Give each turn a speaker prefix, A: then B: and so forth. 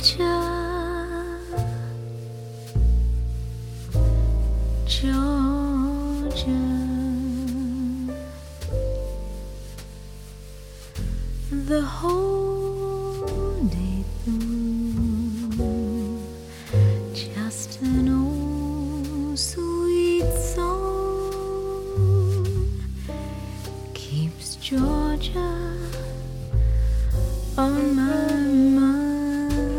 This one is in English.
A: Georgia, Georgia, the whole day through, just an old sweet song keeps Georgia on my mind.